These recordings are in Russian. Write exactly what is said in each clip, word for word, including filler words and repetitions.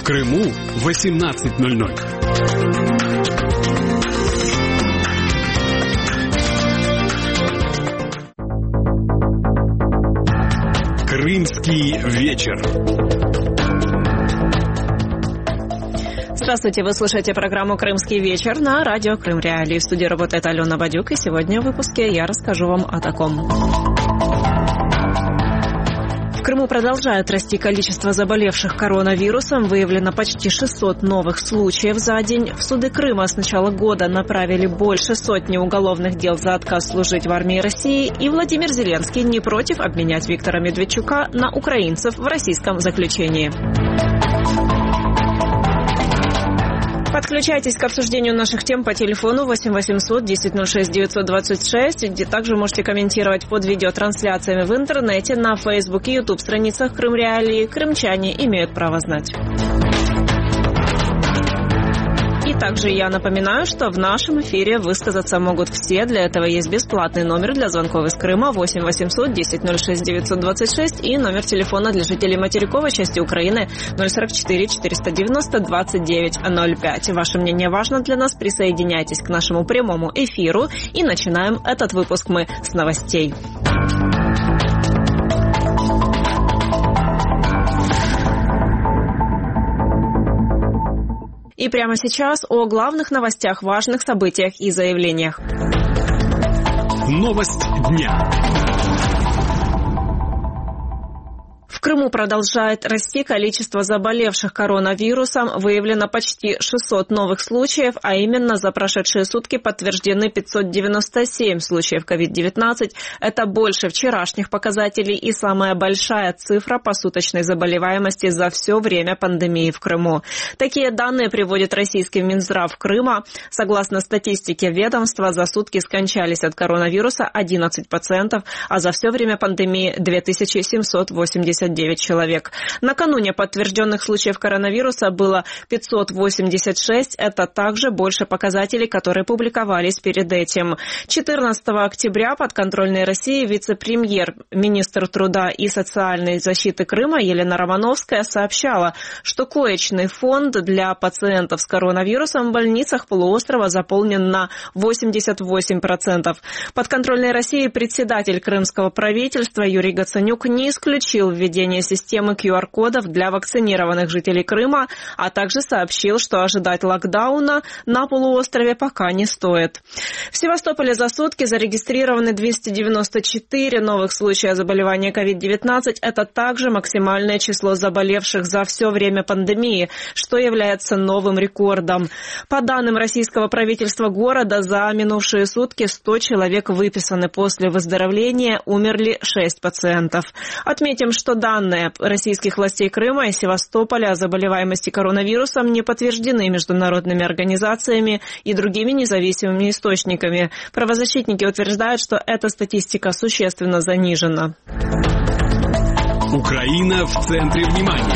В Крыму восемнадцать ноль ноль. Крымский вечер. Здравствуйте, вы слушаете программу «Крымский вечер» на радио Крым Реалии. В студии работает Алена Бадюк, и сегодня в выпуске я расскажу вам о таком. В Крыму продолжает расти количество заболевших коронавирусом. Выявлено почти шестьсот новых случаев за день. В суды Крыма с начала года направили больше сотни уголовных дел за отказ служить в армии России. И Владимир Зеленский не против обменять Виктора Медведчука на украинцев в российском заключении. Подключайтесь к обсуждению наших тем по телефону восемь восемьсот десять ноль шесть девятьсот двадцать шесть, где также можете комментировать под видеотрансляциями в интернете, на Facebook и YouTube страницах Крым Реалии. Крымчане имеют право знать. И также я напоминаю, что в нашем эфире высказаться могут все. Для этого есть бесплатный номер для звонков из Крыма восемь восемьсот десять ноль шесть девятьсот двадцать шесть и номер телефона для жителей материковой части Украины ноль сорок четыре четыреста девяносто двадцать девять ноль пять. Ваше мнение важно для нас. Присоединяйтесь к нашему прямому эфиру. И начинаем этот выпуск мы с новостей. И прямо сейчас о главных новостях, важных событиях и заявлениях. Новость дня. В Крыму продолжает расти количество заболевших коронавирусом. Выявлено почти шестьсот новых случаев, а именно за прошедшие сутки подтверждены пятьсот девяносто семь случаев ковид девятнадцать. Это больше вчерашних показателей и самая большая цифра посуточной заболеваемости за все время пандемии в Крыму. Такие данные приводит российский Минздрав Крыма. Согласно статистике ведомства, за сутки скончались от коронавируса одиннадцать пациентов, а за все время пандемии две тысячи семьсот восемьдесят девять человек. Накануне подтвержденных случаев коронавируса было пятьсот восемьдесят шесть. Это также больше показателей, которые публиковались перед этим. четырнадцатого октября подконтрольной России вице-премьер, министр труда и социальной защиты Крыма Елена Романовская сообщала, что коечный фонд для пациентов с коронавирусом в больницах полуострова заполнен на восемьдесят восемь процентов. Подконтрольной России председатель крымского правительства Юрий Гацанюк не исключил введение системы ку ар кодов для вакцинированных жителей Крыма, а также сообщил, что ожидать локдауна на полуострове пока не стоит. В Севастополе за сутки зарегистрированы двести девяносто четыре новых случая заболевания ковид девятнадцать. Это также максимальное число заболевших за все время пандемии, что является новым рекордом. По данным российского правительства города, за минувшие сутки сто человек выписаны. После выздоровления умерли шесть пациентов. Отметим, что данные российских властей Крыма и Севастополя о заболеваемости коронавирусом не подтверждены международными организациями и другими независимыми источниками. Правозащитники утверждают, что эта статистика существенно занижена. Украина в центре внимания.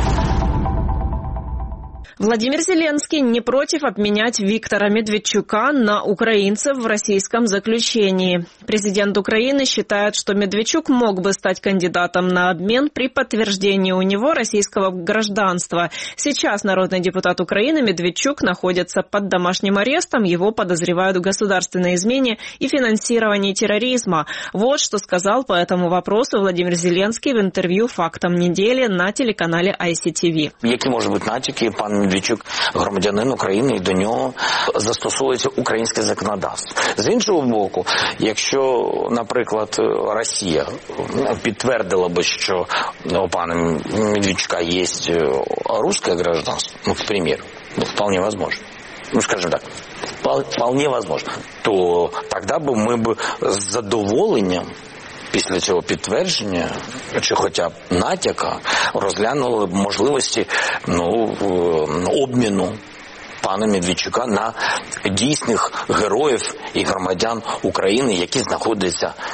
Владимир Зеленский не против обменять Виктора Медведчука на украинцев в российском заключении. Президент Украины считает, что Медведчук мог бы стать кандидатом на обмен при подтверждении у него российского гражданства. Сейчас народный депутат Украины Медведчук находится под домашним арестом. Его подозревают в государственной измене и финансировании терроризма. Вот что сказал по этому вопросу Владимир Зеленский в интервью «Фактам недели» на телеканале ай си ти ви. Які можуть бути натяки? Пан Медведчук громадянин України, і до нього застосовується українське законодавство. З іншого боку, якщо, наприклад, Росія підтвердила би, що у пана Медведчука є русское гражданство, ну, к примеру, ну, вполне возможно, ну, скажем так, вполне возможно, то тогда бы мы бы з задоволенням після цього підтвердження, чи хоча б натяка, розглянули б можливості ну, обміну пана Медведчука на дійсних героїв і громадян України, які знаходяться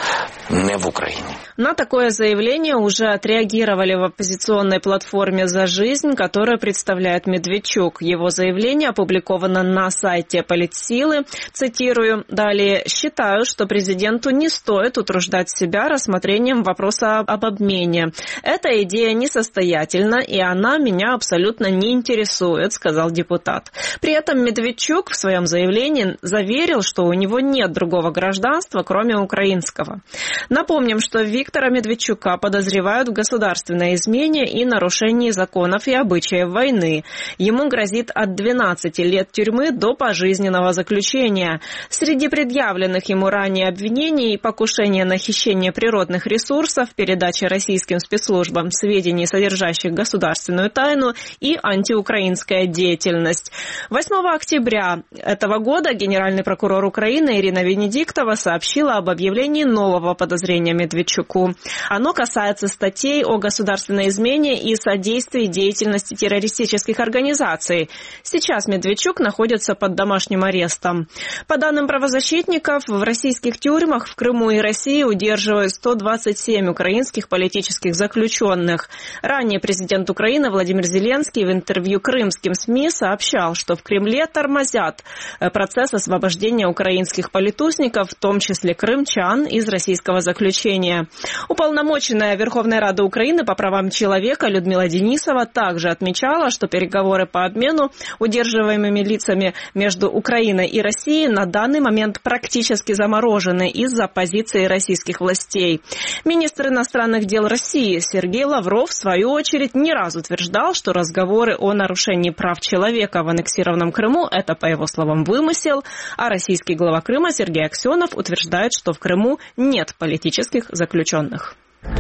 не в Україні. На такое заявление уже отреагировали в оппозиционной платформе «За жизнь», которую представляет Медведчук. Его заявление опубликовано на сайте Политсилы. Цитирую далее. «Считаю, что президенту не стоит утруждать себя рассмотрением вопроса об обмене. Эта идея несостоятельна, и она меня абсолютно не интересует», сказал депутат. При этом Медведчук в своем заявлении заверил, что у него нет другого гражданства, кроме украинского. Напомним, что Виктора Медведчука подозревают в государственной измене и нарушении законов и обычаев войны. Ему грозит от двенадцати лет тюрьмы до пожизненного заключения. Среди предъявленных ему ранее обвинений покушение на хищение природных ресурсов, передача российским спецслужбам сведений, содержащих государственную тайну, и антиукраинская деятельность. восьмого октября этого года генеральный прокурор Украины Ирина Венедиктова сообщила об объявлении нового подозрения Медведчуку. Оно касается статей о государственной измене и содействии деятельности террористических организаций. Сейчас Медведчук находится под домашним арестом. По данным правозащитников, в российских тюрьмах в Крыму и России удерживают сто двадцать семь украинских политических заключенных. Ранее президент Украины Владимир Зеленский в интервью крымским СМИ сообщал, что в Кремле тормозят процесс освобождения украинских политусников, в том числе крымчан, из российского заключения. Уполномоченная Верховной Рады Украины по правам человека Людмила Денисова также отмечала, что переговоры по обмену удерживаемыми лицами между Украиной и Россией на данный момент практически заморожены из-за позиции российских властей. Министр иностранных дел России Сергей Лавров, в свою очередь, не раз утверждал, что разговоры о нарушении прав человека в аннексированном Крыму – это, по его словам, вымысел, а российский глава Крыма Сергей Аксенов утверждает, что в Крыму нет политических заключенных.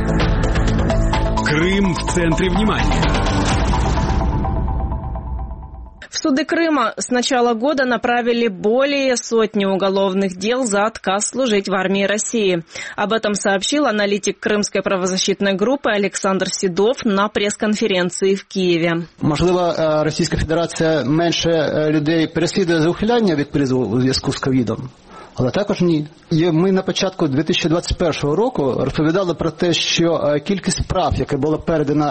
Крым в центре внимания. В суды Крыма с начала года направили более сотни уголовных дел за отказ служить в армии России. Об этом сообщил аналитик Кримської правозащитної групи Олександр Сідов на прес-конференції в Києві. Можливо, Російська Федерація менше людей переслідує за ухиляння від призову у зв'язку з ковідом. Але також ні. Ми на початку дві тисячі двадцять першого року розповідали про те, що кількість справ, яка була передана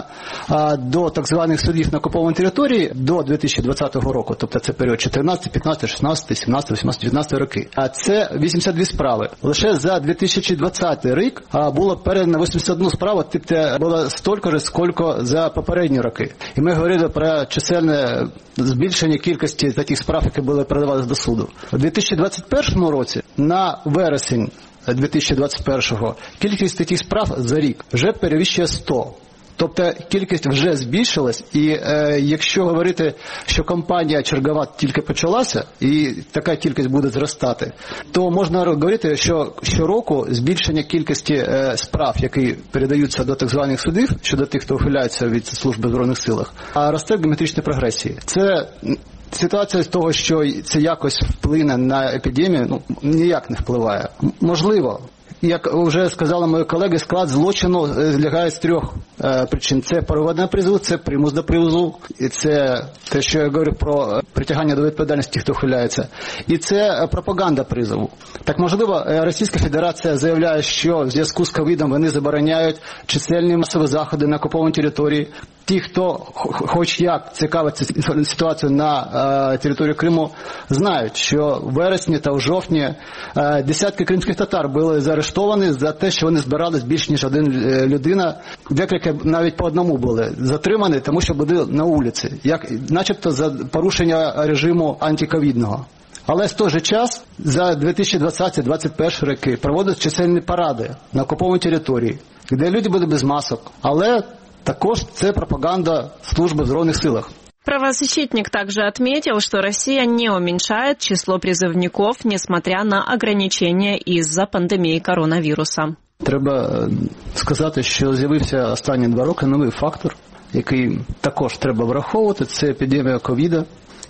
до так званих судів на окупованій території до дві тисячі двадцятого року, тобто це період чотирнадцятий, п'ятнадцятий, шістнадцятий, сімнадцятий, вісімнадцятий, дев'ятнадцятий роки, а це вісімдесят дві справи. Лише за дві тисячі двадцятий рік було передано вісімдесят одну справу, тобто було стільки ж, скільки за попередні роки. І ми говорили про чисельне збільшення кількості таких справ, які були передавалися до суду. У дві тисячі двадцять першому році на вересень дві тисячі двадцять першого кількість таких справ за рік вже перевищує сто. Тобто кількість вже збільшилась, і е, якщо говорити, що кампанія чергова тільки почалася, і така кількість буде зростати, то можна говорити, що щороку збільшення кількості е, справ, які передаються до так званих судів, щодо тих, хто ухиляється від служби в Збройних силах, а росте в геометричній прогресії. Це ситуація з того, що це якось вплине на епідемію, ну, ніяк не впливає. Можливо. Як вже сказали мої колеги, склад злочину злягає з трьох е, причин. Це проведення призову, це примус до призову, і це те, що я говорю про притягання до відповідальності, хто ухиляється, і це пропаганда призову. Так, можливо, Російська Федерація заявляє, що в зв'язку з ковідом вони забороняють чисельні масові заходи на окупованій території. Ті, хто хоч як цікавиться ситуацією на е, території Криму, знають, що в вересні та в жовтні е, десятки кримських татар були заарештовані за те, що вони збирались більш ніж один е, людина. Декілька навіть по одному були затримані, тому що були на вулиці, як, начебто за порушення режиму антиковідного. Але в той же час за дві тисячі двадцятий - двадцять перший роки проводять чисельні паради на окупованій території, де люди були без масок, але також це пропаганда служби в Збройних силах. Правозащитник также отметил, что Россия не уменьшает число призывников, несмотря на ограничения из-за пандемии коронавируса. Треба сказати, що з'явився останні два роки новий фактор, який також треба враховувати, це епідемія ковіда.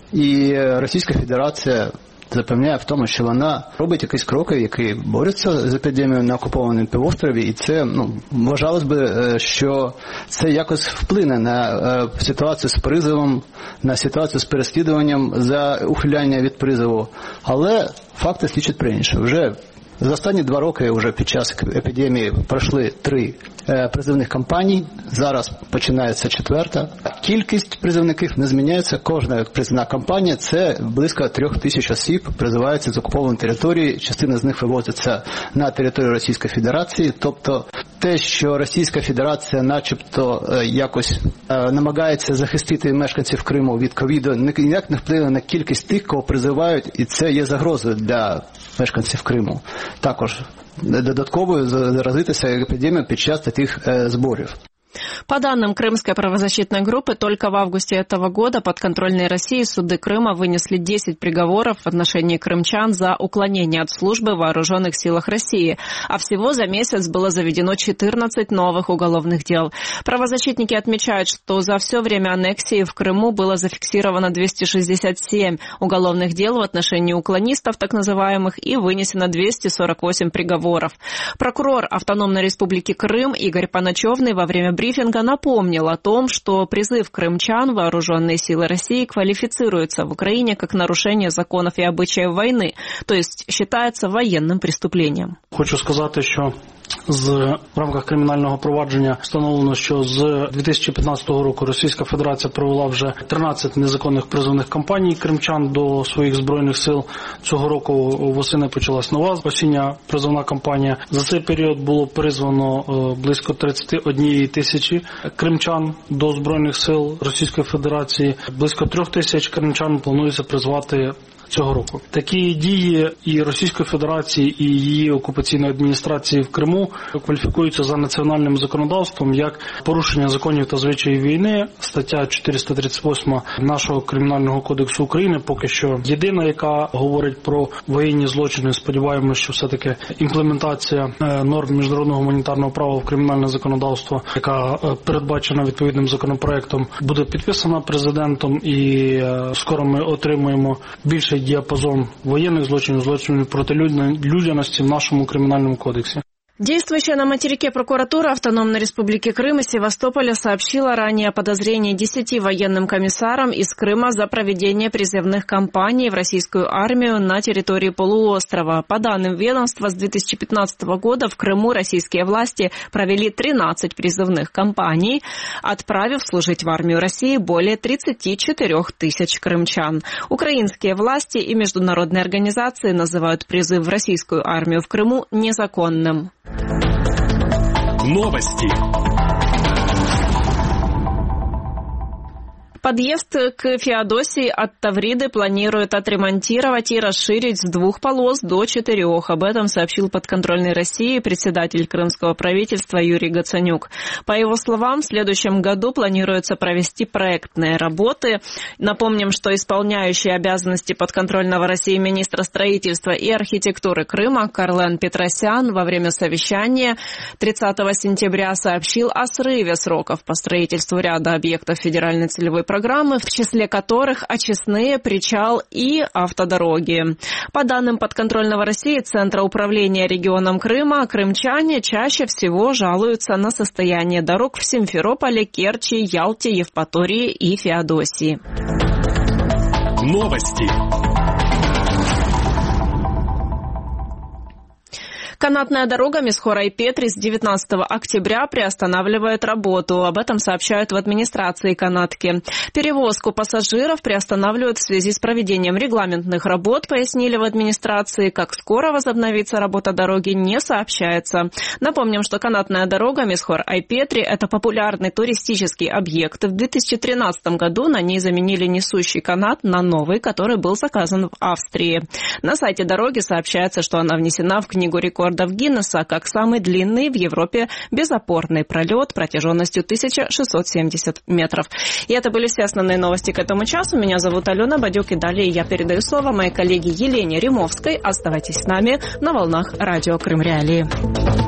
І Російська Федерація запевняє в тому, що вона робить якісь кроки, які борються з епідемією на окупованому півострові, і це, ну, вважалось би, що це якось вплине на ситуацію з призовом, на ситуацію з переслідуванням за ухиляння від призову. Але факти свідчать про інше. Вже За останні два роки вже під час епідемії пройшли три призовних кампаній, зараз починається четверта. Кількість призовників не зміняється, кожна призовна кампанія – це близько трьох тисяч осіб призиваються з окупованої території, частина з них вивозиться на територію Російської Федерації, тобто те, що Російська Федерація начебто якось намагається захистити мешканців Криму від ковіду, ніяк не впливає на кількість тих, кого призивають, і це є загрозою для мешканців Криму. Також додатково заразитися епідемією під час таких зборів. По данным Крымской правозащитной группы, только в августе этого года подконтрольные России суды Крыма вынесли десять приговоров в отношении крымчан за уклонение от службы в вооруженных силах России, а всего за месяц было заведено четырнадцать новых уголовных дел. Правозащитники отмечают, что за все время аннексии в Крыму было зафиксировано двести шестьдесят семь уголовных дел в отношении уклонистов, так называемых, и вынесено двести сорок восемь приговоров. Прокурор Автономной Республики Крым Игорь Паначевный во время брифинга напомнил о том, что призыв крымчан в вооруженные силы России квалифицируется в Украине как нарушение законов и обычаев войны, то есть считается военным преступлением. Хочу сказати, що з в рамках кримінального провадження встановлено, що з дві тисячі п'ятнадцятого року Російська Федерація провела вже тринадцять незаконних призовних кампаній кримчан до своїх збройних сил. Цього року восени почалась нова осіння призовна кампанія. За цей період було призвано близько тридцять однієї тисячі кримчан до збройних сил Російської Федерації. Близько трьох тисяч кримчан планується призвати цього року. Такі дії і Російської Федерації, і її окупаційної адміністрації в Криму кваліфікуються за національним законодавством як порушення законів та звичаїв війни, стаття чотириста тридцять восьма нашого Кримінального кодексу України, поки що єдина, яка говорить про воєнні злочини. Сподіваємося, що все-таки імплементація норм міжнародного гуманітарного права в кримінальне законодавство, яка передбачена відповідним законопроектом, буде підписана президентом, і скоро ми отримуємо більше діапазон воєнних злочинів, злочинів проти людяності в нашому кримінальному кодексі. Действующая на материке прокуратура Автономной Республики Крым и Севастополя сообщила ранее о подозрении десяти военным комиссарам из Крыма за проведение призывных кампаний в российскую армию на территории полуострова. По данным ведомства, с две тысячи пятнадцатого года в Крыму российские власти провели тринадцать призывных кампаний, отправив служить в армию России более тридцати четырёх тысяч крымчан. Украинские власти и международные организации называют призыв в российскую армию в Крыму незаконным. Новости. Подъезд к Феодосии от Тавриды планируют отремонтировать и расширить с двух полос до четырех. Об этом сообщил подконтрольный России председатель крымского правительства Юрий Гацанюк. По его словам, в следующем году планируется провести проектные работы. Напомним, что исполняющий обязанности подконтрольного России министра строительства и архитектуры Крыма Карлен Петросян во время совещания тридцатого сентября сообщил о срыве сроков по строительству ряда объектов федеральной целевой программы, программы, в числе которых очистные, причал и автодороги. По данным подконтрольного России Центра управления регионом Крыма, крымчане чаще всего жалуются на состояние дорог в Симферополе, Керчи, Ялте, Евпатории и Феодосии. Новости. Канатная дорога Мисхор-Айпетри с девятнадцатого октября приостанавливает работу. Об этом сообщают в администрации канатки. Перевозку пассажиров приостанавливают в связи с проведением регламентных работ, пояснили в администрации. Как скоро возобновится работа дороги, не сообщается. Напомним, что канатная дорога Мисхор-Айпетри – это популярный туристический объект. В две тысячи тринадцатом году на ней заменили несущий канат на новый, который был заказан в Австрии. На сайте дороги сообщается, что она внесена в Книгу рекордов Гиннесса как самый длинный в Европе безопорный пролет протяженностью тысяча шестьсот семьдесят метров. И это были все основные новости к этому часу. Меня зовут Алена Бадюк, и далее я передаю слово моей коллеге Елене Римовской. Оставайтесь с нами на волнах радио Крым Реалии.